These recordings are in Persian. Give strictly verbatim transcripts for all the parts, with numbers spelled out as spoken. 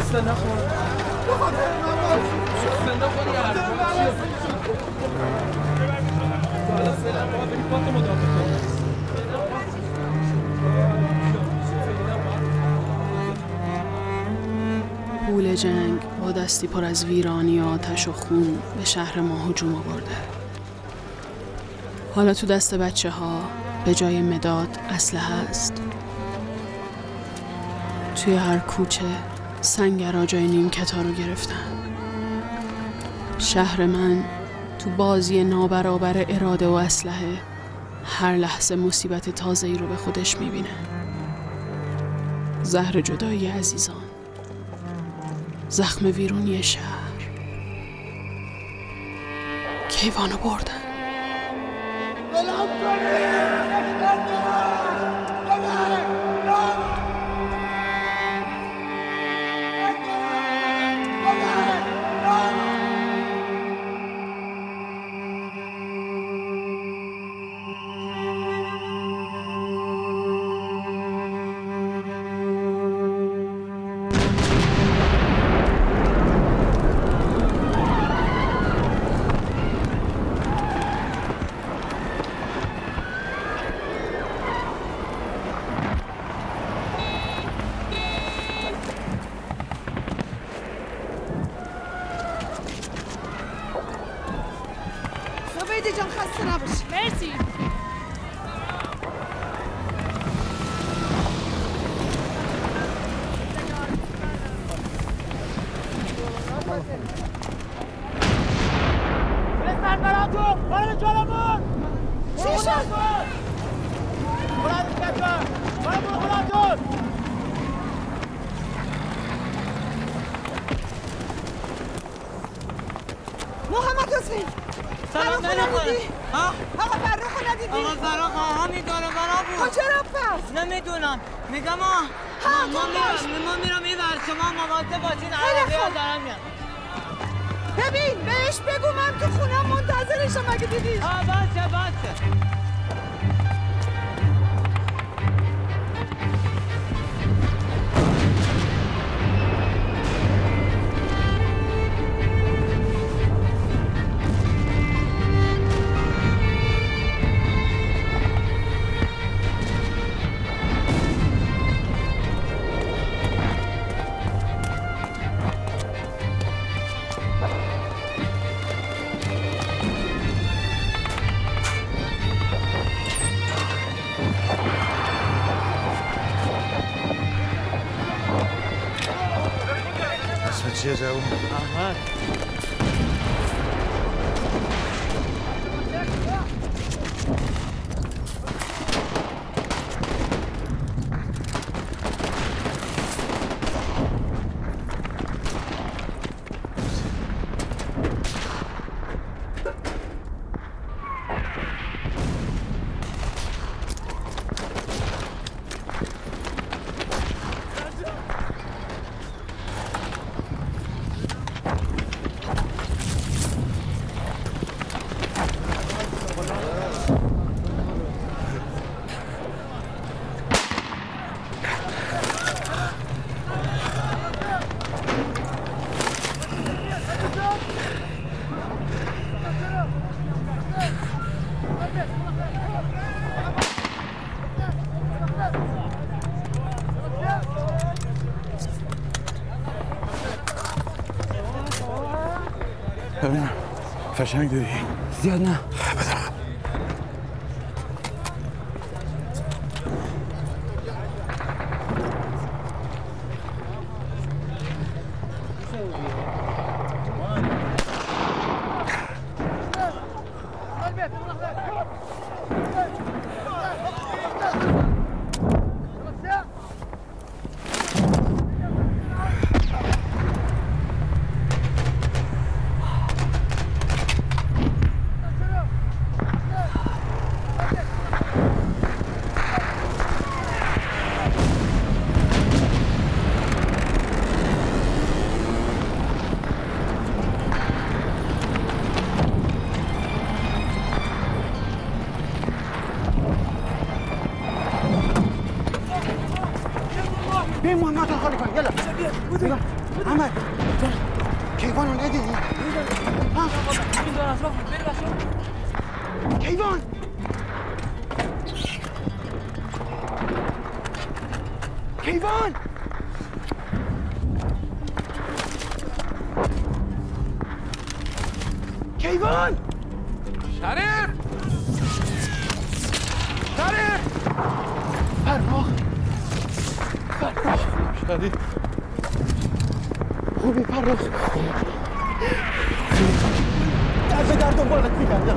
شکسته نخور شکسته نخور یه حرفا حالا فعلا ما بریم پات مدافع کنیم پول جنگ با دستی پر از ویرانی و آتش و خون به شهر ما هجوم آورده. حالا تو دست بچه ها به جای مداد اسلحه است. توی هر کوچه سنگرها جای نیمکت‌ها رو گرفتن. شهر من تو بازی نابرابر اراده و اسلحه هر لحظه مصیبت تازه‌ای رو به خودش میبینه. زهر جدایی عزیزان، زخم ویرونی شهر، کیوانو بردن. سلام نمیخوره. ها؟ آقا فرخو ندیدی؟ آقا فرخ آقا میداره برا بود. خب چرا پس؟ نمیدونم. میگم ما ما میرم ما میرم این ور شما مواظب باشین عربی ها دارم میان. ببین بهش بگو من تو خونم منتظرشم اگه دیدی. ها باشه باشه. چیه جوون؟ احمد ببینم فشنگ داری؟ زیاد نه. بدم کیوان کیوان کیوان شریف شریف فرخ فرخ شریف خوبی فرخ در به در دنبالت میگردم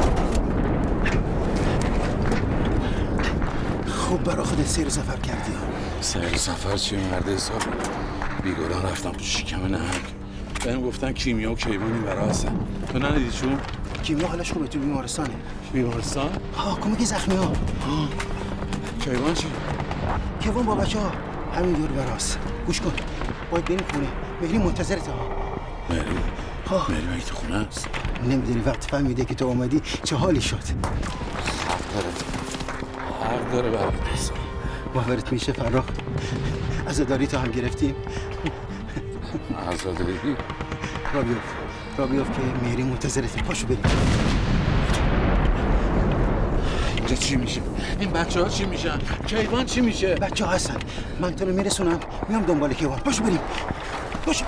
خوب برا خودت سیر سفر کردی سیر سفر چیه مرد حسابی؟ بیگلان رفتم تو شکم نهنگ بهم گفتن کیمیا و کیوان این برا هستن تو ندیدی چون؟ کیمیا حالش خوبه تو بیمارستانه بیمارستان؟ ها کمک زخمی ها کیوان چی؟ کیوان با بچه ها همین دور براست گوش کن باید بریم خونه مهری منتظرت ها مهری؟ ها مهری مگه تو خونه است؟ نمیدونی وقت فهمیده که تو اومدی چه حالی شد حق داره حق داره برای دست باورت میشه فرخ عزاداری تا هم گرفتیم عزاداری؟ را بیفت را بیفت که مهری منتظرت پاشو بریم اینجا چی میشه؟ این بچه ها چی میشن؟ کیوان چی میشه؟ بچه ها هستن من تو رو میرسونم میام دنبال کیوان پاشو بریم پاشو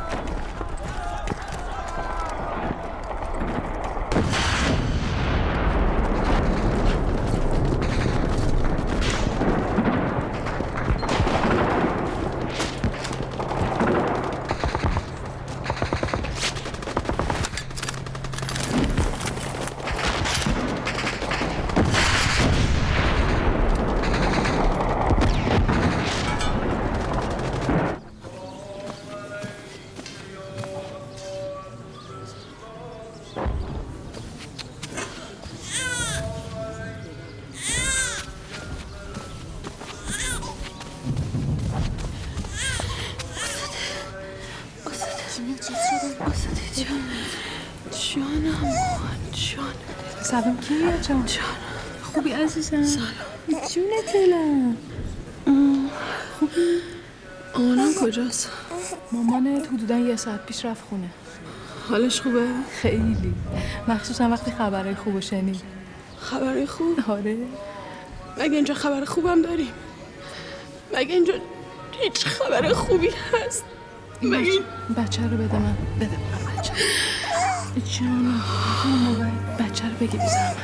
سلام کیمیا جان جان خوبی عزیزم سلام جون دلم خوبی؟ مامانم کجاست؟ مامانت حدودا یه ساعت پیش رفت خونه حالش خوبه؟ خیلی مخصوصا وقتی خبرهای خوبو شنید خبرهای خوب؟ آره مگه اینجا خبر خوبم داریم؟ مگه اینجا هیچ خبر خوبی هست؟ مگه این بچه رو بده من بده من بچه جانم جانم بچه رو بگی بی زحمت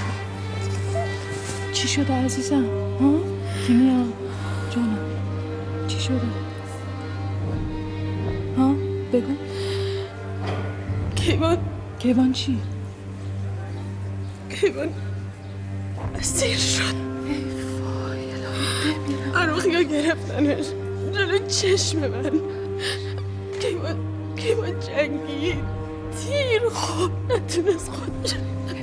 چی شده عزیزم؟ ها؟ کیمیا جانم چی شده؟ ها؟ بگو کیوان کیوان چی؟ کیوان اسیر شد ای وای الهی بمیرم عروخی ها گرفتنش جلو چشم من کیوان کیوان جنگید تیر خود نتونست خودش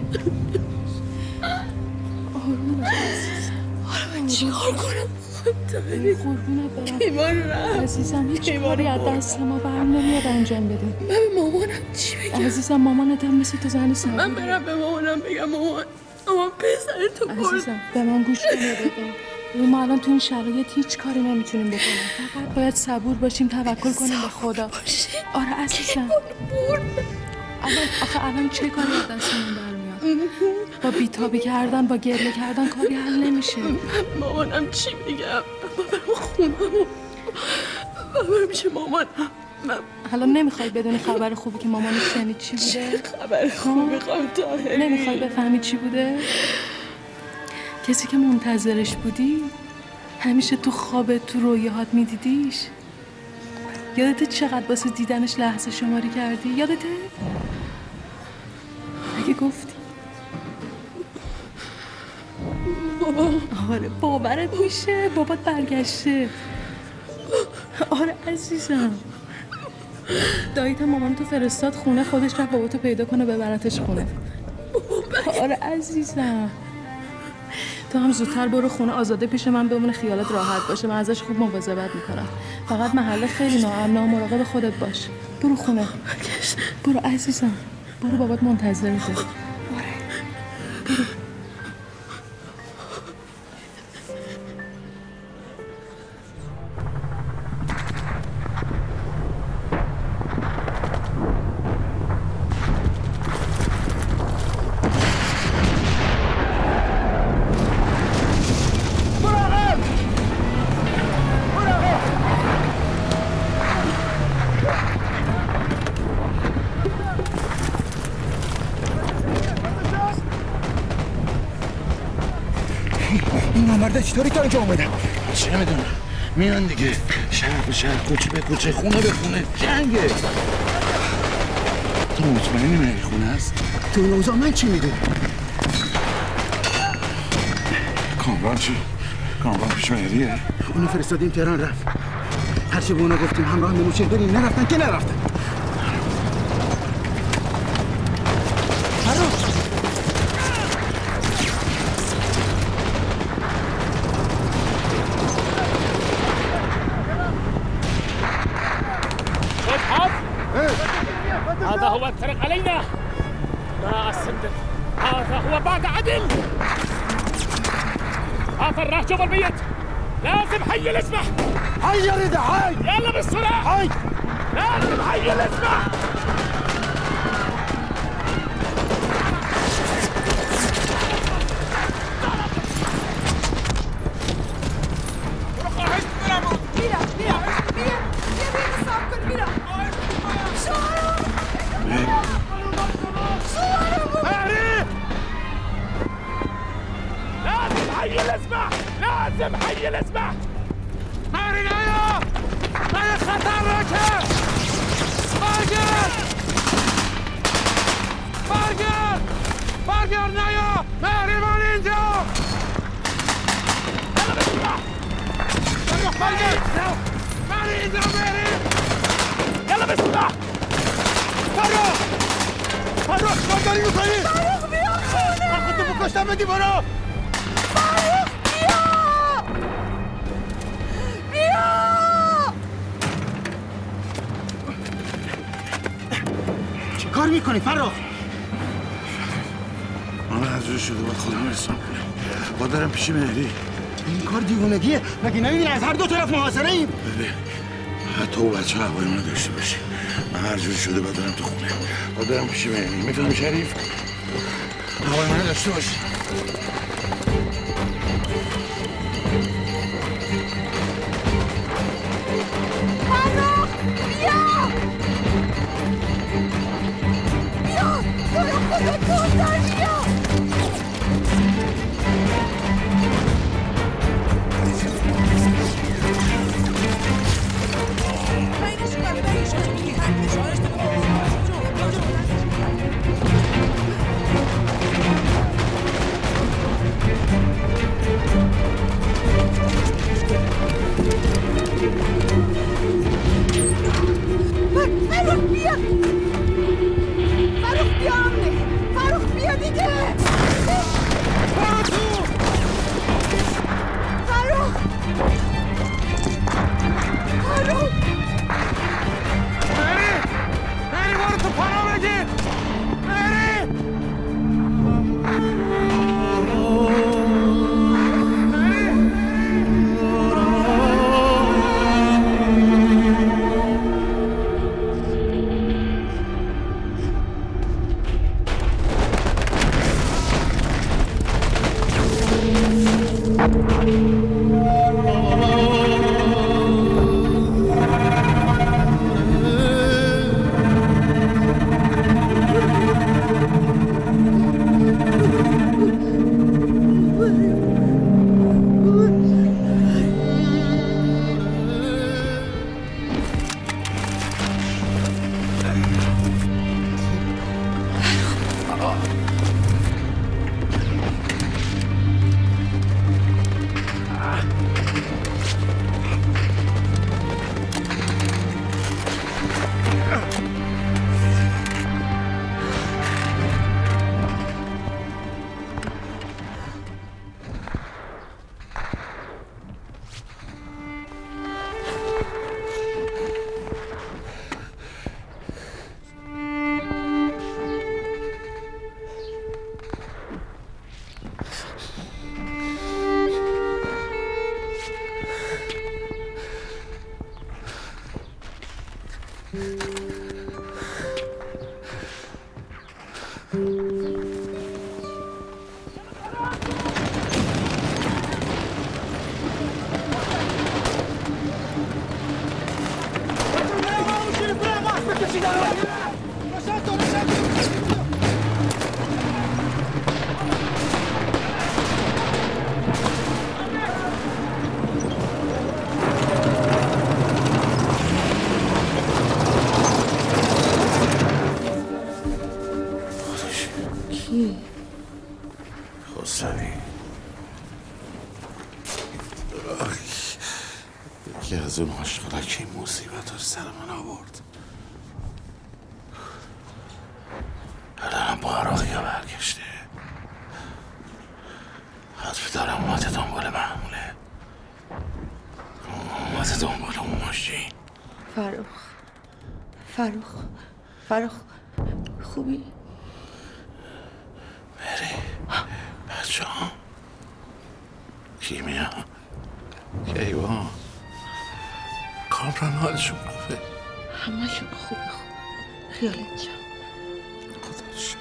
آروم باش عزیزم حالا من چی کار کنم خود ببین قربونت برم کیوان رفت عزیزم هیچ کیوان کاری از برد. دست ما برم نمیاد انجام بدیم من به مامانم چی بگم عزیزم مامانت هم مثل تو زن صبوریه من برم به مامانم بگم مامان مامان پسر تو برد عزیزم به من گوش کن یه دقیقه ببین ما الان تو این شرایط هیچ کاری نمیتونیم بکنیم فقط باید صبور باشیم توکل کنیم به خدا آره عزیزم الان آخه الان چه کاری از دستمون برمیاد با بیتابی کردن با گریه کردن کاری حل نمیشه مامانم چی بگم من برم خونم من برم میشه مامانم من الان نمیخوای بدونی خبر خوبی که مامانت شنید چی بوده خبر خوب میخوام طاهری نمیخوای بفهمی چی بوده کسی که منتظرش بودی همیشه تو خوابت تو رویاهات میدیدیش یادته چقدر واسه دیدنش لحظه شماری کردی یادته اگه گفتی بابا آره باورت میشه بابات برگشته آره عزیزم داییت مامانتو فرستاد خونه خودش رفت باباتو پیدا کنه ببرتش خونه آره عزیزم تو هم زودتر برو خونه آزاده پیش من بمونه خیالت راحت باشه من ازش خوب مواظبت میکنم فقط محله خیلی ناامنه مراقب خودت باش برو خونه برو عزیزم برو بابات منتظرته آره برو نامرده چطوری تا اینجا اومدن؟ چه میدونم میان دیگه، شهر به شهر، کوچه به کوچه، خونه به خونه، جنگه. تو مطمئنی مهری خونه است؟ تو این اوضاع من چی میدونم؟ کامران چی؟ کامران پیش مهریه؟ اونو فرستادیم تهران رفت. هرچی به اونا گفتیم همراه منوچهر بریم، نرفتن که نرفتن. فرخ هذا هو الطريق علينا. لا أصدق، هذا هو بعد عدل. هذا الرهجب الميت لازم حي الاسمح. حي يا رضا حي. يلا بالسرعة حي. لازم حي الاسمح. لازم حي الاسمح. مهری نیا، نیا خطر راکه. برگرد برگرد برگرد نیا، مهری من اینجا. یلا بسرعه. برگرد مهری اینجا، مهری. یلا بسرعه. فرخ فرخ چکار داری میکنی؟ فرخ بیا خونه. من خودتو بکشتم بدی برو. کار میکنی فرخ؟ من هر جور شده باید خودم رسام کنم. باید برم پیش مهری. این کار دیوونگیه. مگه نمیبینی از هر دو طرف محاصره ایم؟ بله حتی او بچه هوای منو داشته باشی. من هر جور شده باید برم تو خونه، باید برم پیش مهری. میفهمی شریف؟ هوای منو داشته باشی. فرخ بیا بیا، تو رو خدا دختر بیا. فرخ بیا فرخ بیا امنه. فرخ بیا دیگه. فرخ تو فرخ فرخ مهری مهری برو تو پناه بگیر. مهری کی؟ خسروی یکی از اون عاشقا که این مصیبت رو سر من آورد. الان با عراقی ها برگشته. حتفی دارم اومده دنبال محموله، اومده دنبال اون ماشین. فروخ فروخ فروخ خوبی؟ بری بچه ها کیمیا کیوان کامران حالشون خوبه؟ همه شون خوبه خوبه خیالت جان. خدا شد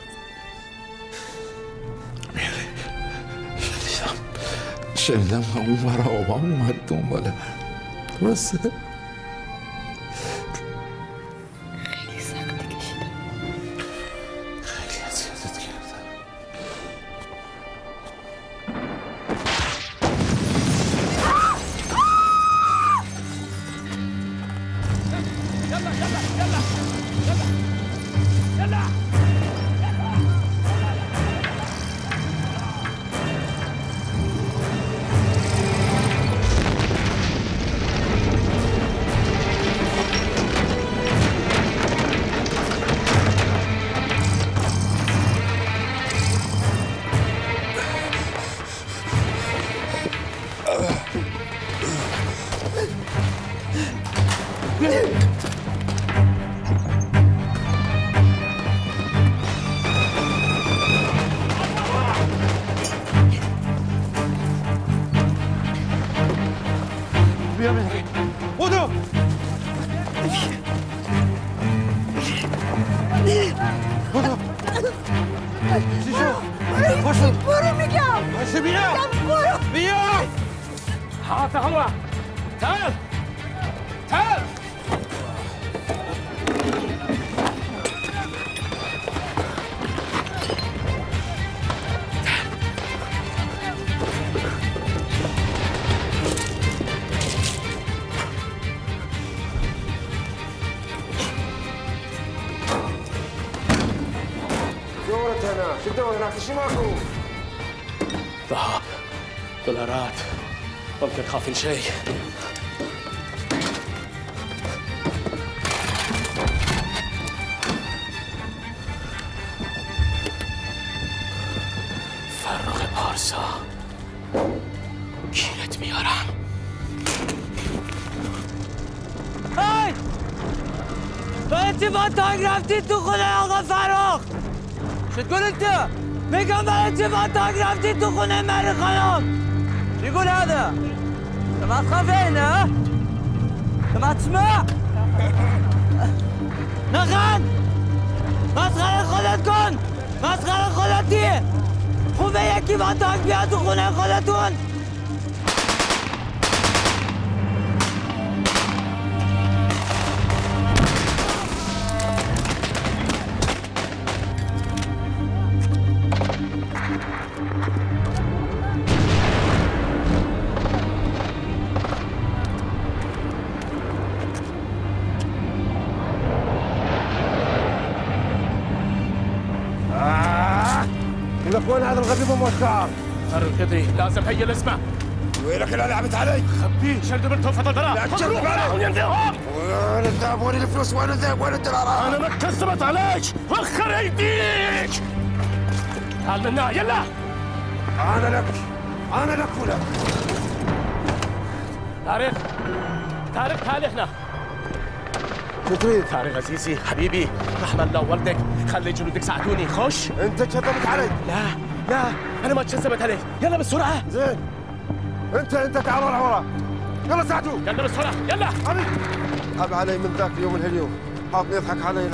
میره. شنیدم شنیدم که اون برا آبا اومد دنبال من. درسته؟ خیلی سختی کشیدم. خیلی اذیتت کردم. يلا يلا يلا يلا يلا بیا بیا بودو بودو چی شد؟ باشو برو میگم باشو بیا برو بیا هات هوا تعال تعال شو الدور هناك شو ماكو؟ ذهب دولارات ممكن خافين شيء. فرخ پارسا گیرت میارم. هی! برای چی با تانک رفتی تو خونه آقا فرخ؟ شو تقول انت؟ میگم برای چی با تانک رفتی تو خونه مری خانم؟ يقول هذا ما تخاف هنا ما تسمع نخن مسخره خودت کن مسخره خودتی خوبه یکی با تانک بیاد تو خونه خودتون وين هذا الغبي بموسعر؟ فرخ ادري لازم هي الاسمه. وينك اللي لعبت علي؟ خبيه شد بنته فتره لا تشد وين الذهب وين الفلوس وين الذهب وين الدولارات؟ انا ما كسبت عليك وخر ايديك. تعال منا يلا. انا لك انا لك ولك. طارق طارق تعال هنا. شو تريد؟ طارق عزيزي حبيبي رحم الله والدك خلي جنودك ساعدوني خش. انت كذبت علي. لا لا انا ما كذبت عليك يلا بسرعه. زين انت انت تعال ورا ورا يلا ساعدوه يلا بسرعه يلا. ابي ابي علي من ذاك اليوم لهاليوم حاطني يضحك علي.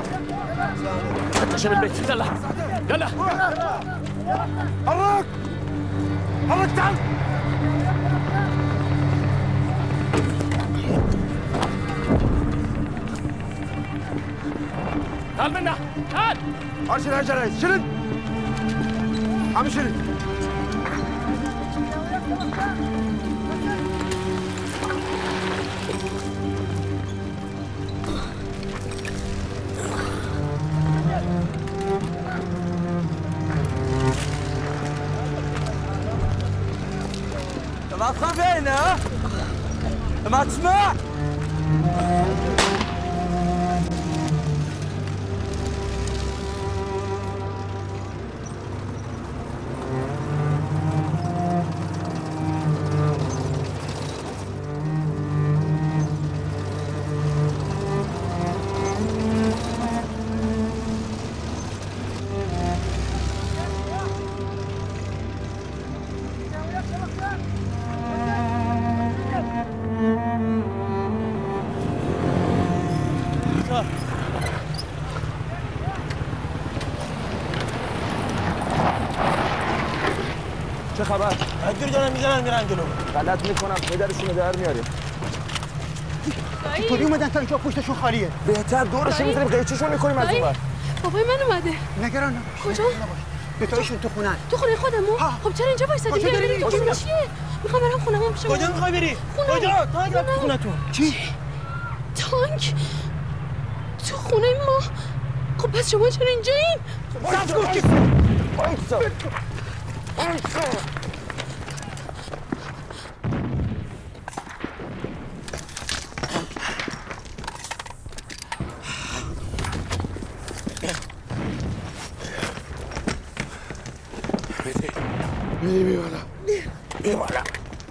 فتش بالبيت يلا يلا حرك حرك تعال. تعال منا تعال. ارشد هالجرايد شلن عم شلن. ما تخاف هنا ما تسمع چه خبر؟ اینجوری دارن میزنن میرن جلو. غلط میکنم پدرشونو در میاریم. چطوری اومدن تا اینجا پشتشون خالیه؟ بهتر دورشون میذاریم قیچیشون میکنیم از اون ور. بابای من اومده. نگران نباش. کجا؟ دوتایشون تو خونن. تو خونه خودمون؟ خب چرا اینجا وایسادی؟ کجا داری میری؟ تو خونه چیه؟ میخوام برم خونمون پیش کجا میخوای بری؟ کجا؟ تانک رفت تو خونتون. چی؟ تانک؟ تو خونه ما؟ خب پس شما چرا اینجایین؟ صبر کن که وایسا. وایسا. میری بی بالا بی بالا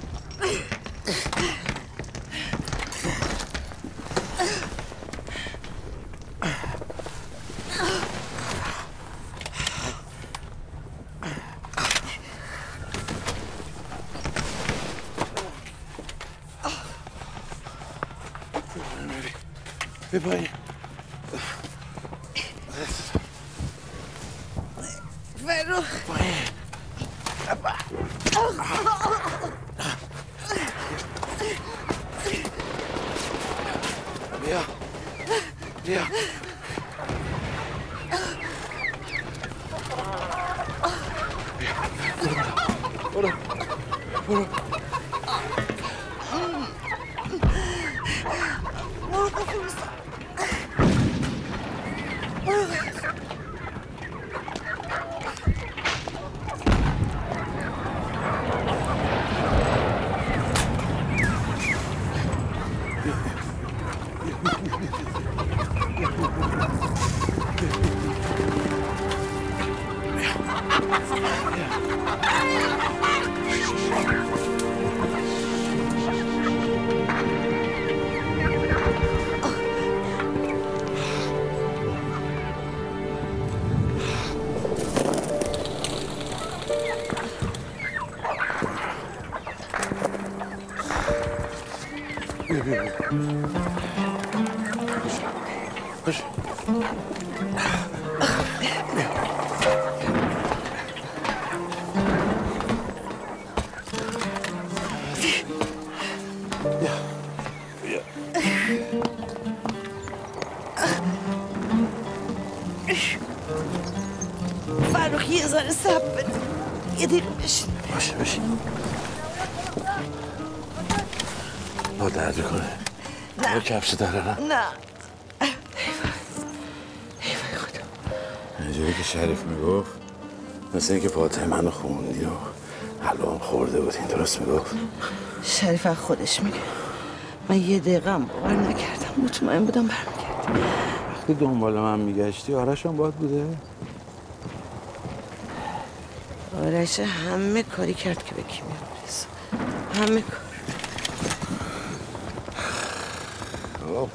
بی پایین فرخ بیا بیا برو برو باش فرخ یه ذره صبر بده یه دیر بشین باشه بشین با درد کنه نه با کفش داره نه اینجوری که شریف میگفت مثل اینکه فاتحه منو خوندی و حلوام خورده بودین درست میگفت شریف از خودش میگه من یه دقیقه هم باور نکردم مطمئن بودم برمیگردی وقتی دنبال من میگشتی آرش هم باید بوده آرش همه کاری کرد که به کیمیا برسه همه کار خب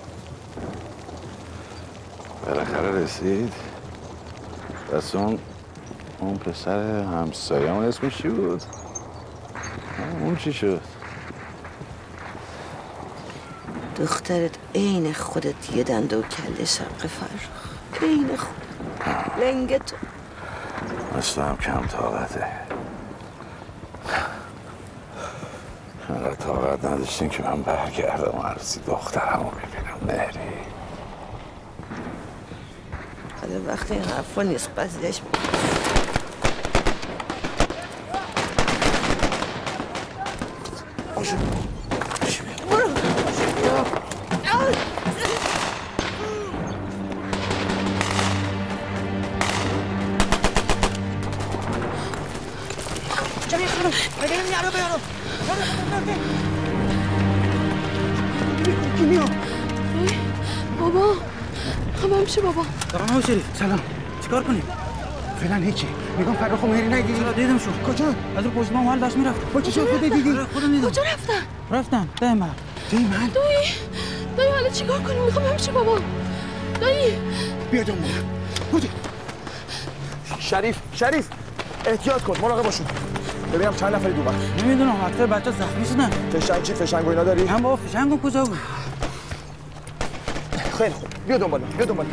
بالاخره رسید پس اون اون پسر همسایه اون اسمش چی بود؟ اون چی شد؟ دخترت عین خودت یه دنده و کله شرق فرخ عین خودت لنگ تو مثل هم کم طاقته انقدر طاقت نداشتین که من برگردم عرضی دخترم رو ببینم مهری حالا وقتی این حرفا نیست قضیهش باشه برو جمعی خانم بگیم یارو بیارو کی میاد؟ بابا خبر میشه بابا. دارم آقا شریف سلام. چیکار کنیم؟ فعلا هیچی. میگم فرخ و مهری ندیدی؟ چرا دیدمشون. کجا؟ از رو پشت ما محل داشت میرفت. با چشم خودت دیدی؟ خودم دیدم. کجا رفتن؟ رفتن ده محل. ده محل؟ دایی دایی حالا چیکار کنیم؟ میخوام همیشه بابا. دایی بیا دنبال. کجا؟ شریف شریف احتیاط کن، مراقب باشون. ببینم چند نفری دوباره. نمیدونم اکثر بچه زخمی شدن. فشنگ چی؟ فشنگ و اینا داری؟ هم بابا فشنگم کجا بود؟ خیلی خوب، بیا دنبال بیا دنبال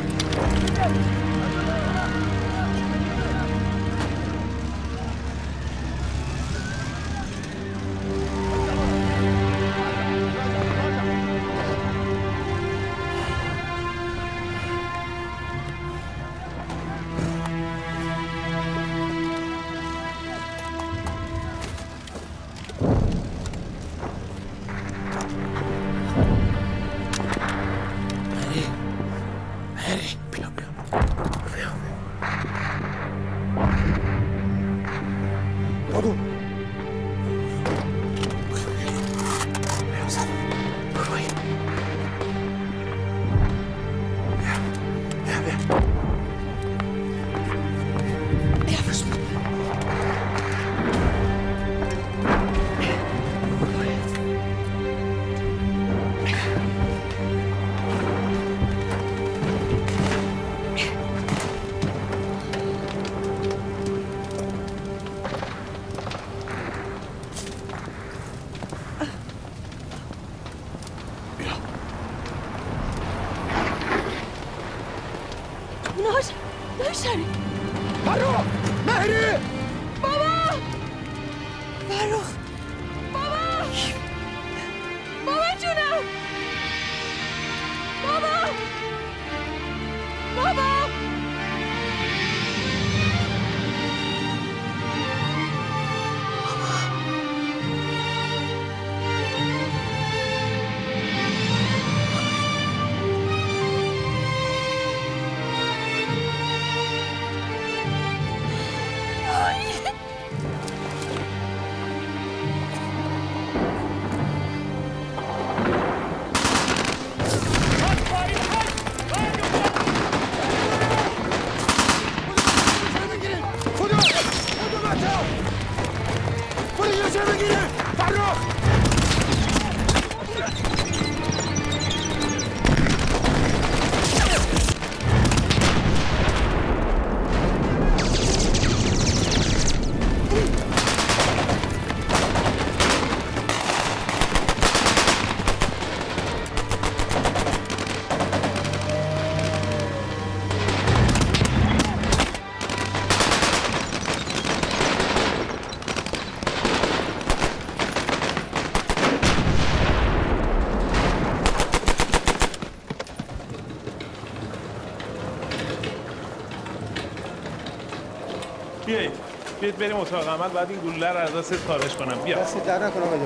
بیایید بیایید بریم اتاق عمل، بعد این گلوله رو از دستت خارج کنم. بیا دست در نکنم بده.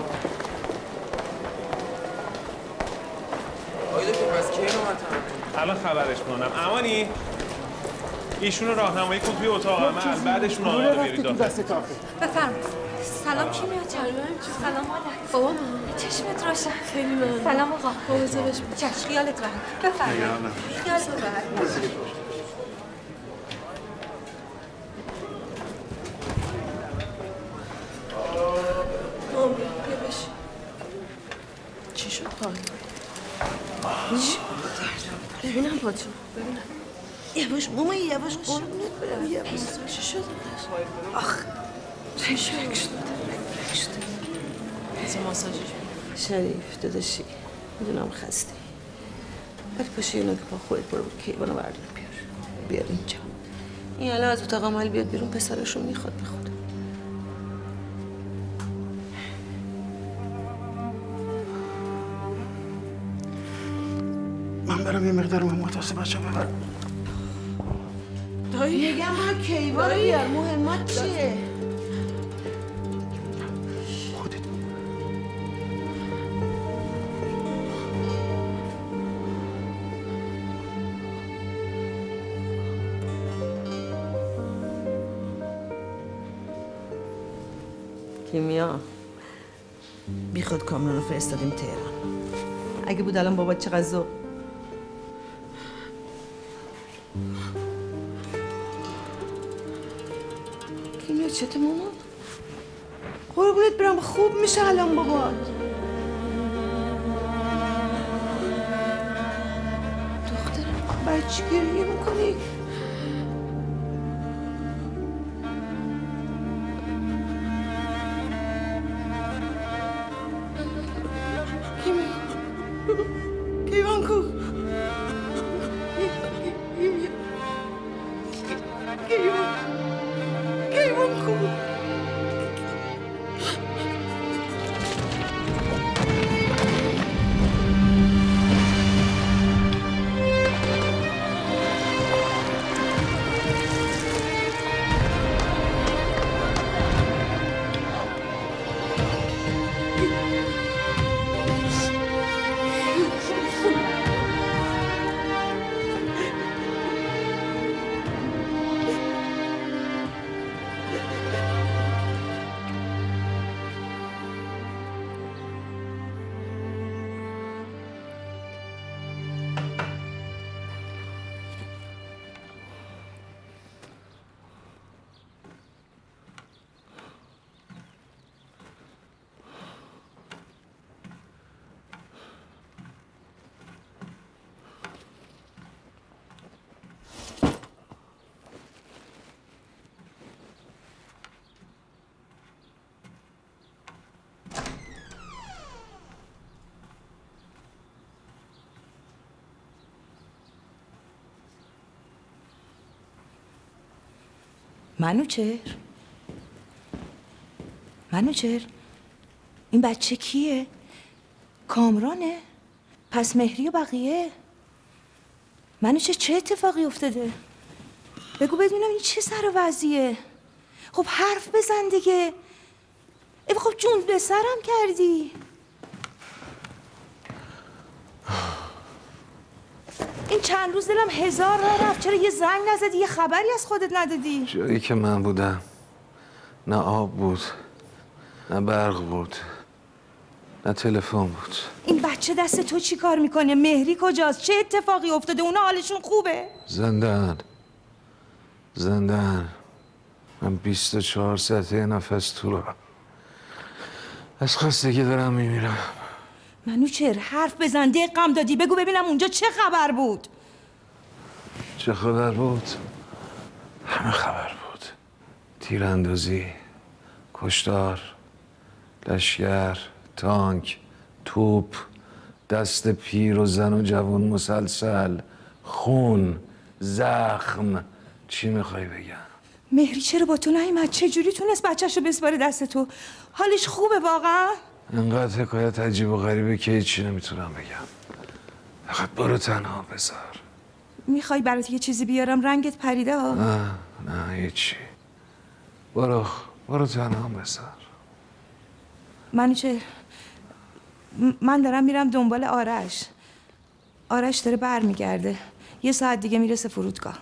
آقای دکتر پس کی نوبت الان خبرش کنم. امانی ایشونو راهنمایی کن توی اتاق عمل، بعدشون آقا رو بیارید داخل. بفرمایید. سلام کیمیا جان. سلام مادر. بابا چشمت روشن. خیلی ممنون. سلام آقا. مواظبش باش. چش خیالت راحت. بفرمایید. خیالت راحت. مام بیا بش. چی شد پای؟ چی؟ ببینم پاتون. ببینم. یواش ماما یواش قربونت برم یواش. چی شد؟ آخ چی شد؟ از ماساژش شریف داداشی میدونم خستی ولی پاشو یه نگه پا خودت برو کیوانو بردار بیار بیار اینجا. این الان از اتاق عمل بیاد بیرون پسرشو میخواد به خدا. من برم یه مقدار مهمات واسه بچه ببرم. دایی میگم برو کیوانو بیار. مهمات چیه؟ کیمیا بی خود کامران رو فرستادیم تهران. اگه بود الان بابا چقدر ذوق. کیمیا چته مامان؟ قربونت برم خوب میشه الان بابات. دخترم برای چی گریه میکنی؟ کیوان کو؟ کیوان کیوان کو؟ منوچهر منوچهر این بچه کیه؟ کامرانه؟ پس مهری و بقیه؟ منوچهر چه اتفاقی افتاده؟ بگو بدونم این چه سر و وضعیه؟ خب حرف بزن دیگه. ای خب جون به سرم کردی. این چند روز دلم هزار راه رفت، چرا یه زنگ نزدی، یه خبری از خودت ندادی؟ جایی که من بودم نه آب بود، نه برق بود، نه تلفن بود. این بچه دست تو چی کار میکنه؟ مهری کجاست؟ چه اتفاقی افتاده؟ اونا حالشون خوبه؟ زندن زندن من بیست و چهار ساعت یه نفس تو رو از خستگی دارم میمیرم. منوچهر حرف بزن، دقم دادی، بگو ببینم اونجا چه خبر بود؟ چه خبر بود؟ همه خبر بود. تیراندازی، کشتار، لشگر، تانک، توپ، دست پیر و زن و جوان مسلسل، خون، زخم. چی میخوای بگم؟ مهری چرا با تو نیومد؟ چجوری تونست بچه‌شو بسپاره دست تو؟ حالش خوبه واقعا؟ انقدر حکایت عجیب و غریبه که هیچی نمیتونم بگم. فقط برو تنها بذار. میخوای برات یه چیزی بیارم؟ رنگت پریده ها. نه نه هیچی. برو برو تنها بذار. منوچهر من دارم میرم دنبال آرش. آرش داره برمیگرده. یه ساعت دیگه میرسه فرودگاه.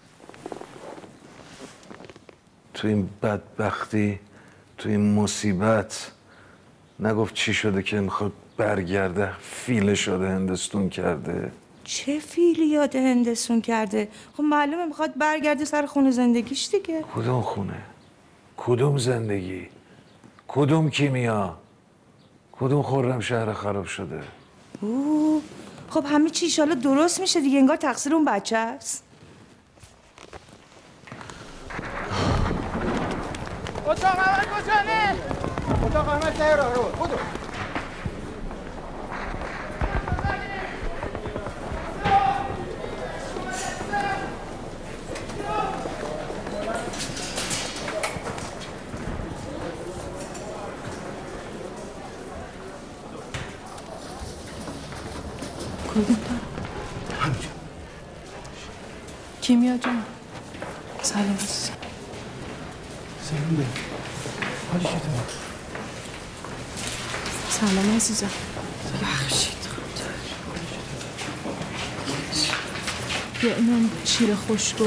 تو این بدبختی، تو این مصیبت نگفت چی شده که میخواد برگرده؟ فیله شده هندستون کرده. چه فیلی یاد هندستون کرده؟ خب معلومه میخواد برگرده سر خونه زندگیش دیگه. کدوم خونه؟ کدوم زندگی؟ کدوم کیمیا؟ کدوم خرم شهر خراب شده؟ اوه خب همه چی ایشالا درست میشه دیگه. انگار تقصیر اون بچه است. اتاق اول کجانه؟ اتاق احمد ته راه رو بودو. کدوم همینجا. کیمیا جان سلام عزیزم. سلام بهم. حالی چطور؟ سلام عزیزم. بخشید بیا اینم شیر خشکو.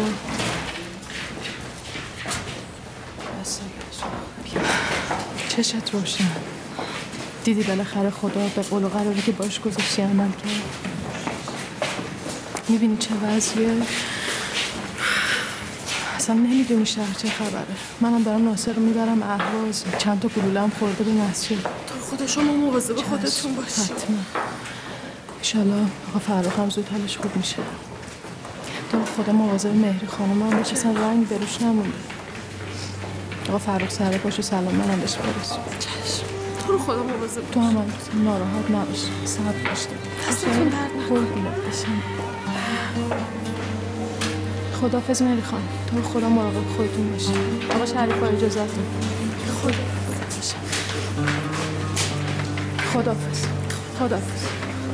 چشت روشن. دیدی بالاخره خدا به قول و قراری که باش گذاشتی عمل کرد. میبینی چه وضعیه؟ اصلا نمیدونی شهر چه خبره. منم دارم ناصر رو میبرم اهواز، چند تا گلوله هم خورده به مسجد. تو خدا شما مواظب خودتون باشی. حتما انشالله آقا فرخ هم زود حالش خوب میشه. تو خدا مواظب مهری خانم هم باشه، اصلا رنگ بروش نمونده. آقا فرخ سره باش و سلام منم بهش برس. چشم. تو رو خدا مواظب تو هم ناراحت نباش، صبر باش. دستتون درد نکنه. خداحافظ مهری خانم. تو خدا مراقب خودتون باشی. آقا شریف با اجازهتون. خدا خداحافظ. خداحافظ.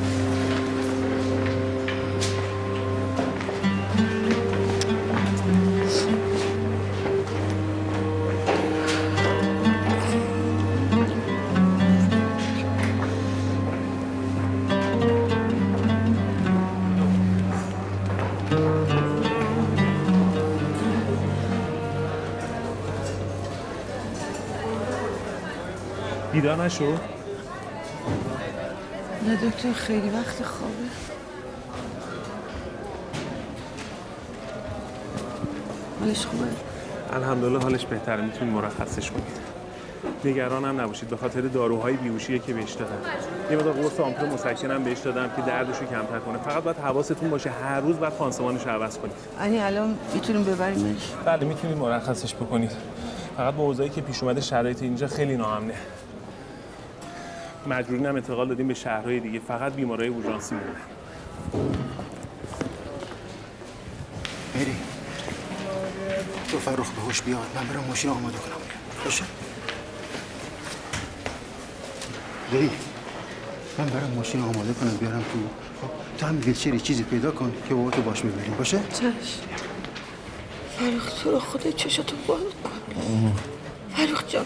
بیدار نشو؟ نه دکتر خیلی وقت خوابه. حالش خوبه؟ الحمدلله حالش بهتره، میتونید مرخصش کنید. نگرانم نباشید، به خاطر داروهای بیهوشیه که بهش دادم. یه مقدار قرص آمپول مسکنم بهش دادم که دردشو کمتر کنه. فقط باید حواستون باشه هر روز باید پانسمانش رو عوض کنید. یعنی الان میتونیم ببریمش؟ بله میتونید مرخصش بکنید. فقط با اوضاعی که پیش اومده شرایط اینجا خیلی ناامنه. مجبورین هم انتقال دادیم به شهرهای دیگه، فقط بیمارای اورژانسی مونده. مری تو فرخ به هوش بیاد، من برم ماشین آماده کنم باشه؟ دایی من برم ماشین آماده کنم بیارم تو. خب تو هم ویلچری چیزی پیدا کن که بابا تو باش میبریم باشه؟ چشم. فرخ تو رو خدا چشاتو باز کن. فرخ جان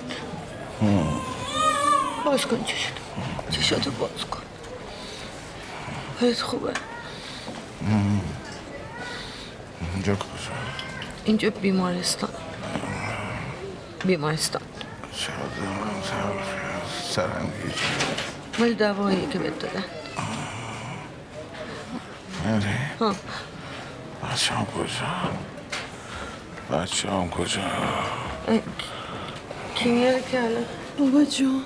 باز کن چشاتو. چشاتو باز کن. حالت خوبه؟ اینجا کجا؟ اینجا بیمارستان. بیمارستان. سرنگیج. ولی دوایی که بهت دادن. مری؟ ها. بچه هم کجا؟ بچه هم کجا؟ کی میاره که الان؟ بابا جون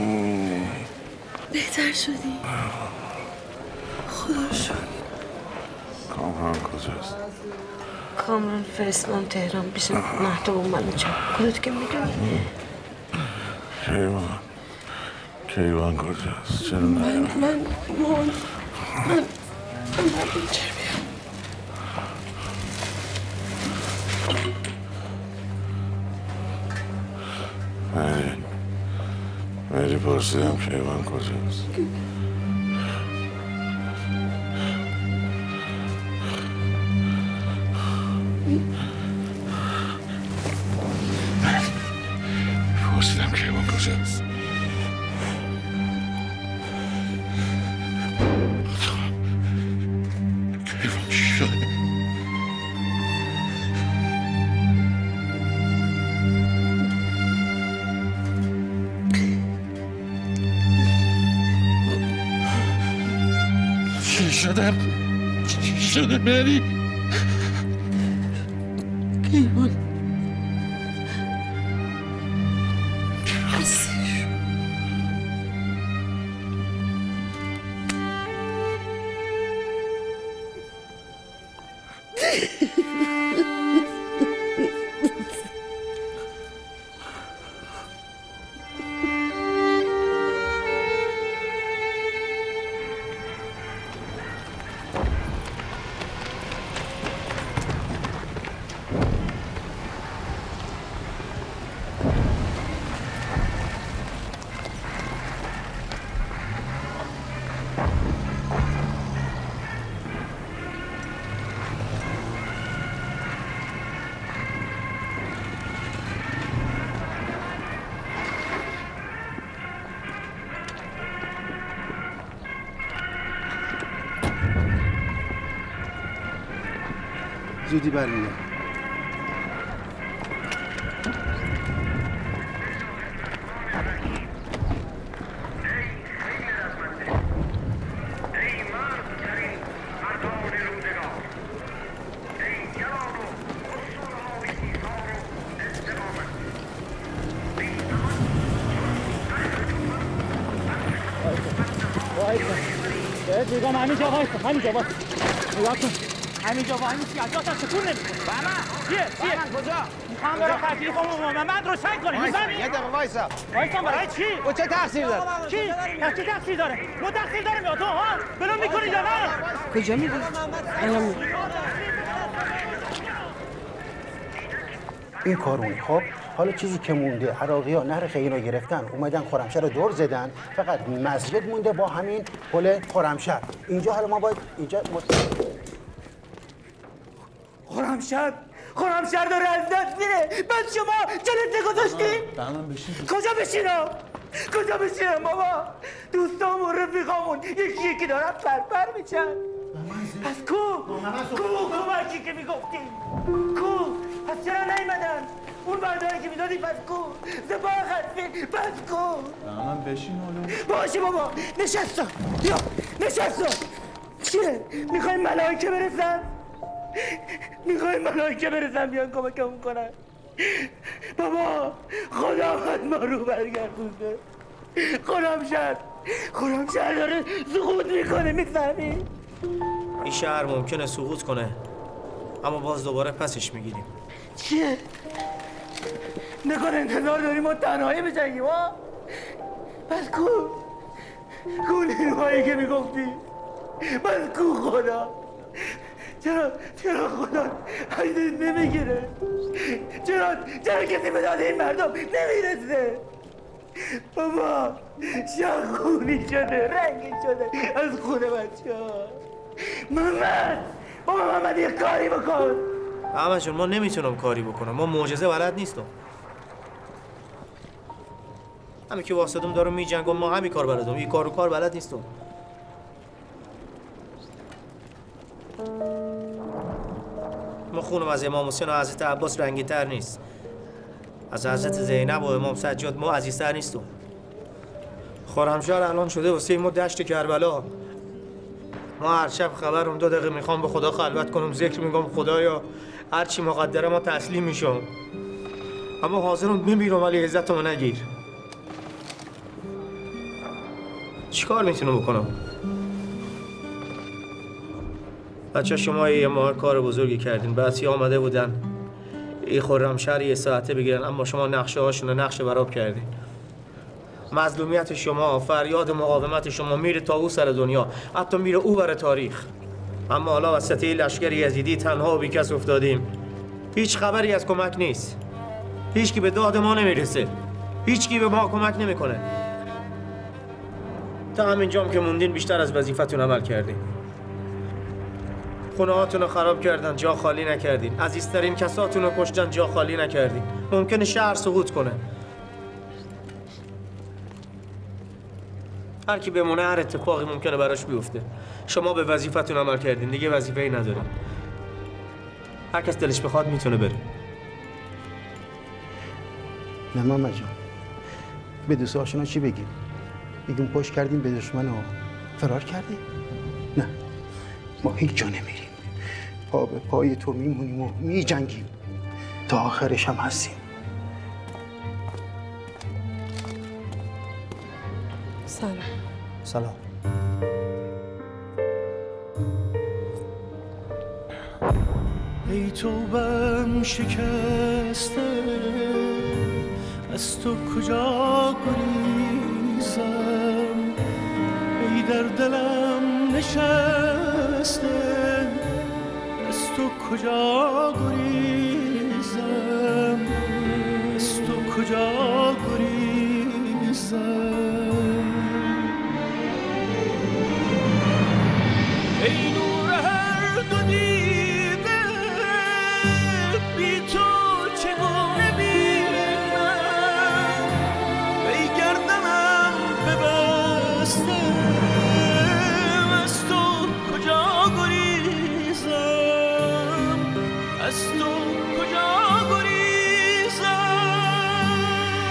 بهتر شدی؟ خدا رو شکر. کامران کجاست؟ کامران فرستادم تهران پیش مهتاب و منوچم. خودت که میدونی؟ کیوان کیوان کجاست؟ چرا من نیام؟ من من من من بیچاره بیام. مری مری پرسیدم کیوان کجاست؟ پرسیدم کیوان کجاست؟ کیوان چی شده؟ چی شده؟ چی شده مری؟ کیوان زودی برمیاد. وایسا بهت میگم همینجا وایسا همینجا وایسا نگاه کن همینجا وای میسی از جاتم تکون نمیکنه بهمن چیه چیه بهمن کجا میخوام برم تکلیفمو من روشن کنیم میفهمی یه دقیقه وایسا وایسا برای چی او چه تقصیر داره چی پس چه تقصیر داره مو تقصیر دارم یا تو ها بلون میکنی یا نه کجا میری الان میری این کارونه. خب حالا چیزی که مونده عراقی ها نهر خیلی رو گرفتن اومدن خرمشهر رو دور زدن، فقط مسجد مونده با همین پل خرمشهر. اینجا حالا ما باید اینجا مست... خرمشهر خرمشهر داره از دست میره. بس شما جلت گذاشتین؟ بهمن بشین. کجا بشینم؟ کجا بشینم بابا؟ دوستام و رفیقامون یکی یکی دارن پرپر میشن. پس کو؟ کو کمکی که میگفتی؟ کو؟ پس چرا نیومدن؟ اون برداری که میدادی پس کو؟ زبا خستی پس کو؟ بهمن بشین حالا. باشه بابا نشستم. یا نشستم. چیه؟ میخوای ملائکه برسن؟ میخوای ملائکه برسن بیان کمکمون کنن؟ بابا خدا خود ما رو برگردونده. خرمشهر خرمشهر داره سقوط میکنه میفهمی؟ این شهر ممکنه سقوط کنه اما باز دوباره پسش میگیریم. چیه؟ نکن انتظار داریم ما تنهایی بجنگیم ها؟ پس کو؟ کو نیروهایی که میگفتی؟ پس کو خدا؟ چرا چرا خدا عیدت نمیگیره؟ چرا چرا کسی به داده این مردم نمیرسه؟ بابا شهر خونی شده رنگی شده از خونه بچه ها. محمد بابا محمد یه کاری بکن. احمد جون ما نمیتونم کاری بکنم، ما معجزه بلد نیستم. همین که واسطم دارم میجنگم ما همین کار بلدم، این کار و کار بلد نیستم. ما خونم از امام حسین و حضرت عباس رنگی تر نیست. از حضرت زینب و امام سجاد ما عزیزتر نیستم. خرمشهر الان شده واسه ما دشت کربلا. ما هر شب خبرم دو دقیقه میخوام به خدا خلوت کنم، ذکر میگم خدایا هر چی مقدره ما تسلیم میشم، اما حاضرم بمیرم ولی عزتمو نگیر. چیکار میتونم بکنم؟ بچه شما یه ماه کار بزرگی کردین، بعضی آمده بودن این خرمشهر یه ساعته بگیرن، اما شما نقشه هاشون رو نقشه براب کردین. مظلومیت شما، فریاد مقاومت شما میره تا او سر دنیا، حتی میره او بر تاریخ. اما حالا وسط این لشکر یزیدی تنها و بیکس افتادیم. هیچ خبری از کمک نیست. هیچ کی به داد ما نمیرسه. هیچ کی به ما کمک نمیکنه. تا همینجام که موندین بیشتر از وظیفتون عمل کردین. خونه هاتون رو خراب کردن، جا خالی نکردین. عزیزترین کساتون رو کشتن، جا خالی نکردین. ممکنه شهر سقوط کنه. هر کی بمونه هر اتفاقی ممکنه براش بیفته. شما به وظیفتون عمل کردین، دیگه وظیفه‌ای ندارین. هر کس دلش بخواد میتونه بره. نه محمد جان، به دوست آشنا چی بگیم؟ بگیم پشت کردیم به دشمن و فرار کردیم؟ نه، ما هیچ جا نمیریم. پا به پای تو میمونیم و میجنگیم تا آخرش هم هستیم. سلام. سلام. ای توبم شکسته، از تو کجا گریزم؟ ای در دلم نشسته، از تو کجا گریزم؟ از تو کجا گریزم؟ ای نور هر دو دیده، بی تو چگونه بینم؟ ای گردنم ببسته، از تو کجا گریزم؟ از تو کجا گریزم؟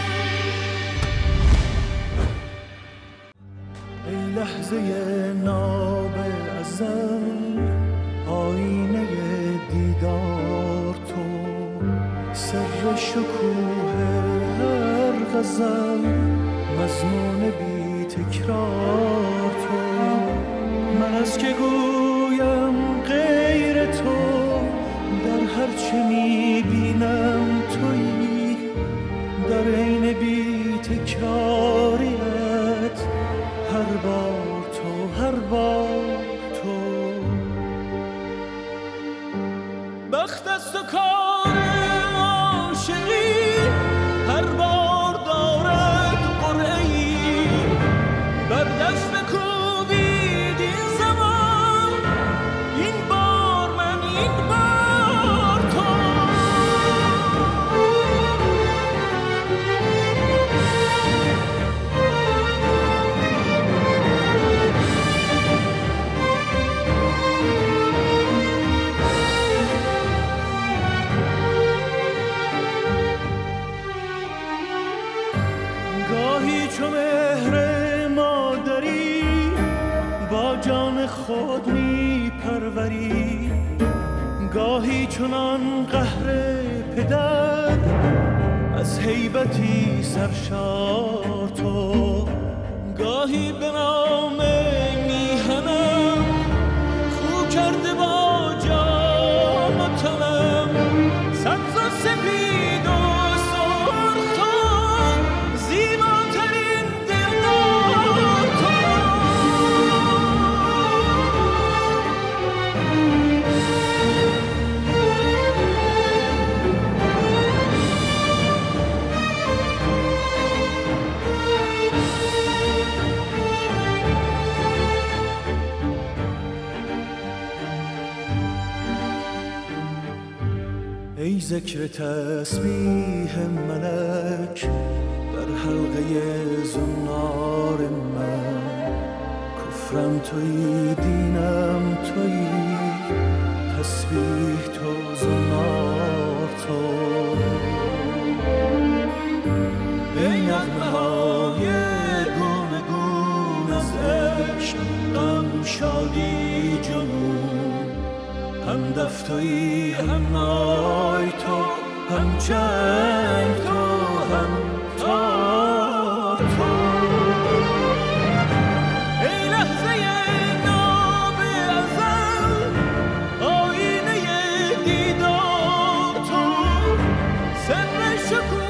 ای لحظه ناب ازم، آینه دیدار تو، سر شکوه هر غزل، مضمون بی تکرار تو. من از که گویم غیر تو، در هر چه میبینم تویی، در عین بی تکراریت هر بار تو، هر بار تو. بخت است و کار عاشقی هر بار دارد قرعه‌ای، بر دست بکوبید این زمان، این بار من، این بار تو. گاهی چو مهر مادری با جان خود می پروری، گاهی چنان قهر پدر از هیبتی سرشار تو. گاهی به نام میهنم خو کرده با جان و تنم، سبز و سپید و سرخ تو، زیباترین دلدار تو. ای ذکر تسبیح ملک در حلقه زنار من، کفرم تویی، دینم تویی، تسبیح تو، زنار تو. ای نغمه های گونه گون از عشق، غم، شادی، جنون، هم دفتویی، هم نای تو، هم چنگ تو، هم تار تو. ای لحظه ناب ازل، آینه دیدار تو، سر شکوه